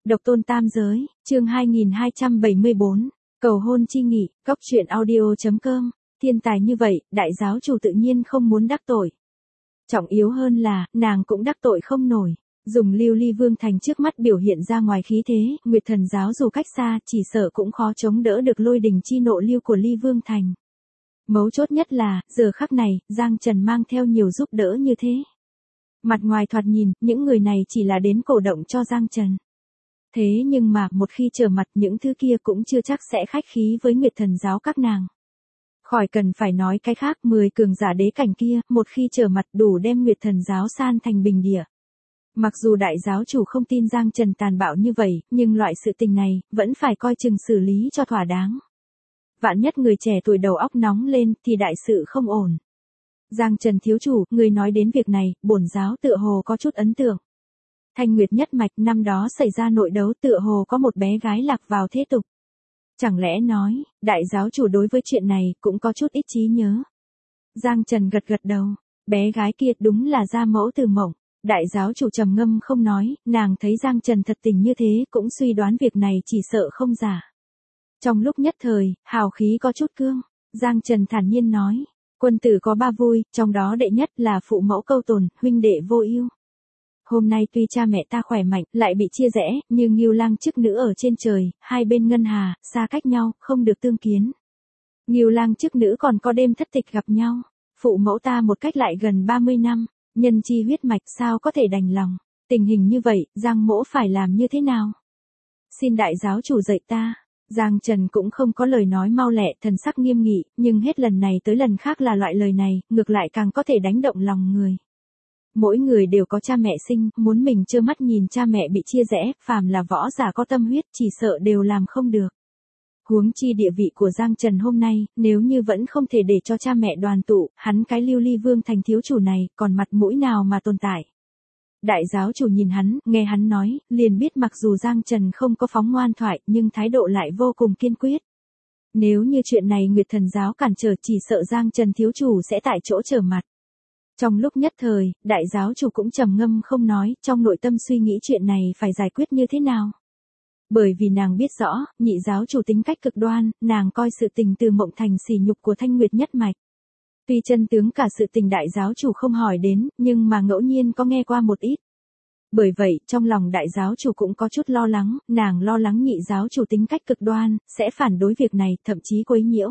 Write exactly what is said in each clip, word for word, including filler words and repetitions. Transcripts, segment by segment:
Độc tôn tam giới, chương hai nghìn hai trăm bảy mươi bốn, cầu hôn chi nghị, cốc truyện audio chấm com, thiên tài như vậy, đại giáo chủ tự nhiên không muốn đắc tội. Trọng yếu hơn là, nàng cũng đắc tội không nổi. Dùng Lưu Ly Vương Thành trước mắt biểu hiện ra ngoài khí thế, Nguyệt Thần giáo dù cách xa, chỉ sợ cũng khó chống đỡ được lôi đình chi nộ lưu của Ly Vương Thành. Mấu chốt nhất là, giờ khắc này, Giang Trần mang theo nhiều giúp đỡ như thế. Mặt ngoài thoạt nhìn, những người này chỉ là đến cổ động cho Giang Trần. Thế nhưng mà, một khi trở mặt những thứ kia cũng chưa chắc sẽ khách khí với Nguyệt Thần giáo các nàng. Khỏi cần phải nói cái khác, mười cường giả đế cảnh kia, một khi trở mặt đủ đem Nguyệt Thần giáo san thành bình địa. Mặc dù đại giáo chủ không tin Giang Trần tàn bạo như vậy, nhưng loại sự tình này, vẫn phải coi chừng xử lý cho thỏa đáng. Vạn nhất người trẻ tuổi đầu óc nóng lên, thì đại sự không ổn. Giang Trần thiếu chủ, người nói đến việc này, bổn giáo tựa hồ có chút ấn tượng. Thanh Nguyệt nhất mạch năm đó xảy ra nội đấu tựa hồ có một bé gái lạc vào thế tục. Chẳng lẽ nói, đại giáo chủ đối với chuyện này cũng có chút ít trí nhớ. Giang Trần gật gật đầu, bé gái kia đúng là gia mẫu từ mộng. Đại giáo chủ trầm ngâm không nói, nàng thấy Giang Trần thật tình như thế cũng suy đoán việc này chỉ sợ không giả. Trong lúc nhất thời, hào khí có chút cương, Giang Trần thản nhiên nói, quân tử có ba vui, trong đó đệ nhất là phụ mẫu câu tồn, huynh đệ vô ưu. Hôm nay tuy cha mẹ ta khỏe mạnh, lại bị chia rẽ, nhưng Ngưu Lang chức nữ ở trên trời, hai bên ngân hà, xa cách nhau, không được tương kiến. Ngưu Lang chức nữ còn có đêm thất tịch gặp nhau, phụ mẫu ta một cách lại gần ba mươi năm. Nhân chi huyết mạch sao có thể đành lòng. Tình hình như vậy, Giang mỗ phải làm như thế nào? Xin đại giáo chủ dạy ta. Giang Trần cũng không có lời nói mau lẹ, thần sắc nghiêm nghị, nhưng hết lần này tới lần khác là loại lời này, ngược lại càng có thể đánh động lòng người. Mỗi người đều có cha mẹ sinh, muốn mình trơ mắt nhìn cha mẹ bị chia rẽ, phàm là võ giả có tâm huyết chỉ sợ đều làm không được. Huống chi địa vị của Giang Trần hôm nay, nếu như vẫn không thể để cho cha mẹ đoàn tụ, hắn cái Lưu Ly Vương Thành thiếu chủ này, còn mặt mũi nào mà tồn tại. Đại giáo chủ nhìn hắn, nghe hắn nói, liền biết mặc dù Giang Trần không có phóng ngoan thoại, nhưng thái độ lại vô cùng kiên quyết. Nếu như chuyện này Nguyệt Thần giáo cản trở chỉ sợ Giang Trần thiếu chủ sẽ tại chỗ trở mặt. Trong lúc nhất thời, đại giáo chủ cũng trầm ngâm không nói, trong nội tâm suy nghĩ chuyện này phải giải quyết như thế nào. Bởi vì nàng biết rõ, nhị giáo chủ tính cách cực đoan, nàng coi sự tình từ mộng thành sỉ nhục của Thanh Nguyệt nhất mạch. Tuy chân tướng cả sự tình đại giáo chủ không hỏi đến, nhưng mà ngẫu nhiên có nghe qua một ít. Bởi vậy, trong lòng đại giáo chủ cũng có chút lo lắng, nàng lo lắng nhị giáo chủ tính cách cực đoan, sẽ phản đối việc này, thậm chí quấy nhiễu.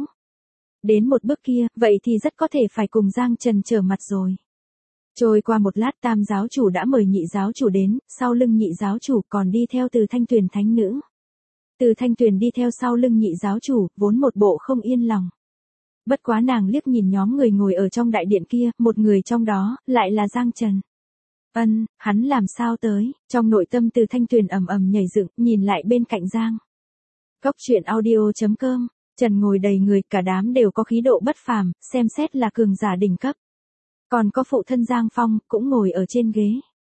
Đến một bước kia, vậy thì rất có thể phải cùng Giang Trần trở mặt rồi. Trôi qua một lát tam giáo chủ đã mời nhị giáo chủ đến, sau lưng nhị giáo chủ còn đi theo Từ Thanh Tuyền thánh nữ. Từ Thanh Tuyền đi theo sau lưng nhị giáo chủ, vốn một bộ không yên lòng. Bất quá nàng liếc nhìn nhóm người ngồi ở trong đại điện kia, một người trong đó, lại là Giang Trần. Ân, hắn làm sao tới, trong nội tâm Từ Thanh Tuyền ầm ầm nhảy dựng, nhìn lại bên cạnh Giang. Cốc truyện audio chấm com, Trần ngồi đầy người, cả đám đều có khí độ bất phàm, xem xét là cường giả đỉnh cấp. Còn có phụ thân Giang Phong, cũng ngồi ở trên ghế.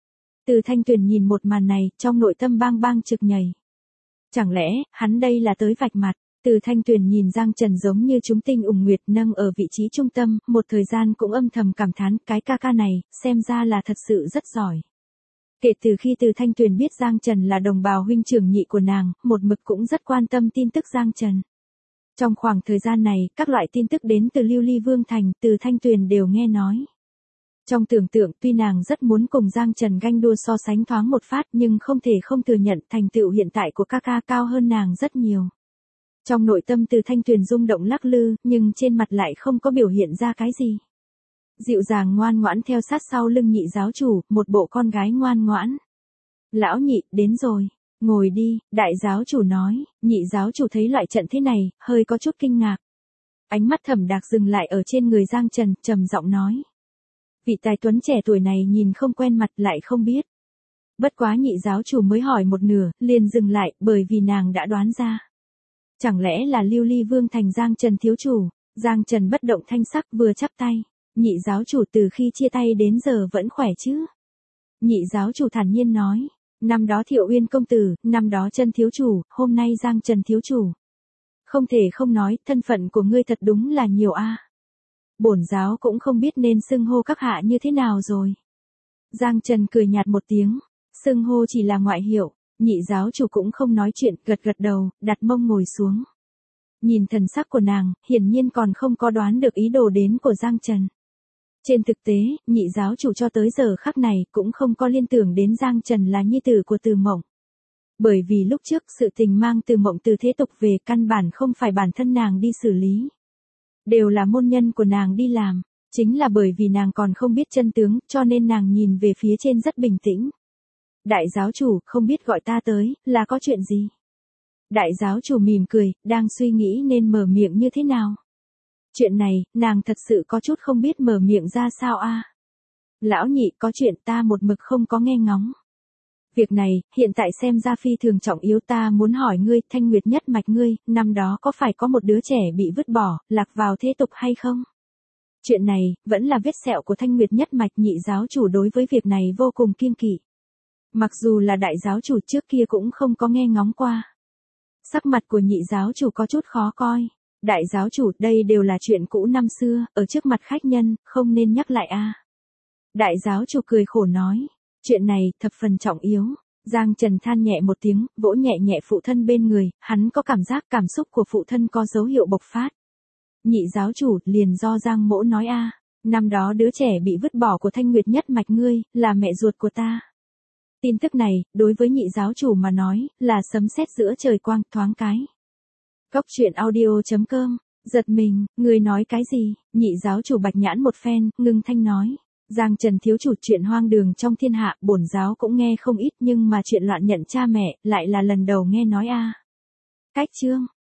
Từ Thanh Tuyền nhìn một màn này, trong nội tâm bang bang trực nhảy. Chẳng lẽ, hắn đây là tới vạch mặt. Từ Thanh Tuyền nhìn Giang Trần giống như chúng tinh ủng nguyệt nâng ở vị trí trung tâm, một thời gian cũng âm thầm cảm thán, cái ca ca này, xem ra là thật sự rất giỏi. Kể từ khi Từ Thanh Tuyền biết Giang Trần là đồng bào huynh trưởng nhị của nàng, một mực cũng rất quan tâm tin tức Giang Trần. Trong khoảng thời gian này, các loại tin tức đến từ Lưu Ly Vương Thành, Từ Thanh Tuyền đều nghe nói. Trong tưởng tượng, tuy nàng rất muốn cùng Giang Trần ganh đua so sánh thoáng một phát, nhưng không thể không thừa nhận thành tựu hiện tại của ca ca cao hơn nàng rất nhiều. Trong nội tâm Từ Thanh Tuyền rung động lắc lư, nhưng trên mặt lại không có biểu hiện ra cái gì. Dịu dàng ngoan ngoãn theo sát sau lưng nhị giáo chủ, một bộ con gái ngoan ngoãn. Lão nhị, đến rồi, ngồi đi, đại giáo chủ nói, nhị giáo chủ thấy loại trận thế này, hơi có chút kinh ngạc. Ánh mắt Thẩm Đạc dừng lại ở trên người Giang Trần, trầm giọng nói. Vị tài tuấn trẻ tuổi này nhìn không quen mặt lại không biết. Bất quá nhị giáo chủ mới hỏi một nửa, liền dừng lại, bởi vì nàng đã đoán ra. Chẳng lẽ là Lưu Ly Vương Thành Giang Trần thiếu chủ? Giang Trần bất động thanh sắc vừa chắp tay. Nhị giáo chủ từ khi chia tay đến giờ vẫn khỏe chứ? Nhị giáo chủ thản nhiên nói. Năm đó Thiệu Uyên công tử, năm đó Trần thiếu chủ, hôm nay Giang Trần thiếu chủ. Không thể không nói, thân phận của ngươi thật đúng là nhiều a. Bổn giáo cũng không biết nên xưng hô các hạ như thế nào rồi. Giang Trần cười nhạt một tiếng. Xưng hô chỉ là ngoại hiệu. Nhị giáo chủ cũng không nói chuyện, gật gật đầu, đặt mông ngồi xuống. Nhìn thần sắc của nàng, hiển nhiên còn không có đoán được ý đồ đến của Giang Trần. Trên thực tế, nhị giáo chủ cho tới giờ khắc này cũng không có liên tưởng đến Giang Trần là nhi tử của Từ Mộng. Bởi vì lúc trước sự tình mang Từ Mộng từ thế tục về căn bản không phải bản thân nàng đi xử lý. Đều là môn nhân của nàng đi làm. Chính là bởi vì nàng còn không biết chân tướng cho nên nàng nhìn về phía trên rất bình tĩnh. Đại giáo chủ, không biết gọi ta tới, là có chuyện gì? Đại giáo chủ mỉm cười, đang suy nghĩ nên mở miệng như thế nào? Chuyện này, nàng thật sự có chút không biết mở miệng ra sao a. Lão nhị, có chuyện ta một mực không có nghe ngóng. Việc này, hiện tại xem ra phi thường trọng yếu, ta muốn hỏi ngươi, Thanh Nguyệt nhất mạch ngươi, năm đó có phải có một đứa trẻ bị vứt bỏ, lạc vào thế tục hay không? Chuyện này, vẫn là vết sẹo của Thanh Nguyệt nhất mạch, nhị giáo chủ đối với việc này vô cùng kiêng kỵ. Mặc dù là đại giáo chủ trước kia cũng không có nghe ngóng qua. Sắc mặt của nhị giáo chủ có chút khó coi. Đại giáo chủ, đây đều là chuyện cũ năm xưa, ở trước mặt khách nhân, không nên nhắc lại a. Đại giáo chủ cười khổ nói, chuyện này, thập phần trọng yếu. Giang Trần than nhẹ một tiếng, vỗ nhẹ nhẹ phụ thân bên người, hắn có cảm giác cảm xúc của phụ thân có dấu hiệu bộc phát. Nhị giáo chủ, liền do Giang mỗ nói a, năm đó đứa trẻ bị vứt bỏ của Thanh Nguyệt nhất mạch ngươi, là mẹ ruột của ta. Tin tức này, đối với nhị giáo chủ mà nói, là sấm sét giữa trời quang, thoáng cái. Cốc truyện audio chấm com, giật mình, người nói cái gì? Nhị giáo chủ bạch nhãn một phen, ngưng thanh nói. Giang Trần thiếu chủ, chuyện hoang đường trong thiên hạ, bổn giáo cũng nghe không ít nhưng mà chuyện loạn nhận cha mẹ, lại là lần đầu nghe nói a. Cách chương.